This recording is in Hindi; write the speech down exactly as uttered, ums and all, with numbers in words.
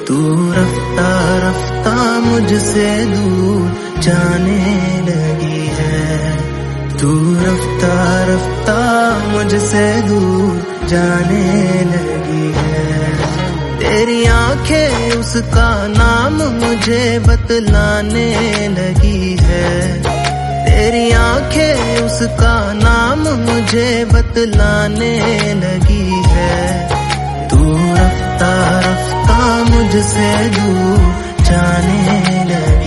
तू रफ्ता रफ्ता मुझसे दूर जाने लगी है, तू रफ्ता रफ्ता मुझसे दूर जाने लगी है। तेरी आंखें उसका नाम मुझे बतलाने लगी है, तेरी आंखें उसका नाम मुझे बतलाने लगी है। तू रफ्ता रफ्ता मुझसे दूर जाने लगी।